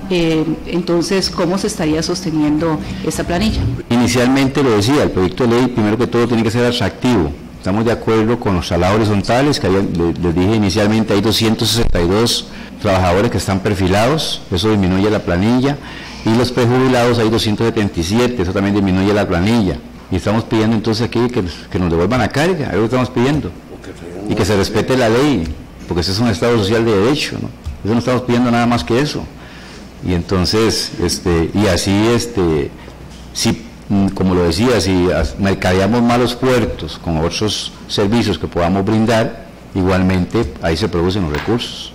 Entonces, ¿cómo se estaría sosteniendo esta planilla? Inicialmente lo decía, el proyecto de ley primero que todo tiene que ser atractivo. Estamos de acuerdo con los salados horizontales, que les dije inicialmente hay 262 trabajadores que están perfilados, eso disminuye la planilla, y los prejubilados hay 277, eso también disminuye la planilla. Y estamos pidiendo entonces aquí que nos devuelvan la carga, es lo que estamos pidiendo, y que se respete la ley, porque ese es un Estado social de derecho, ¿no? Eso no estamos pidiendo nada más que eso. Y entonces, si, como lo decía, si mercadeamos malos puertos con otros servicios que podamos brindar, igualmente ahí se producen los recursos.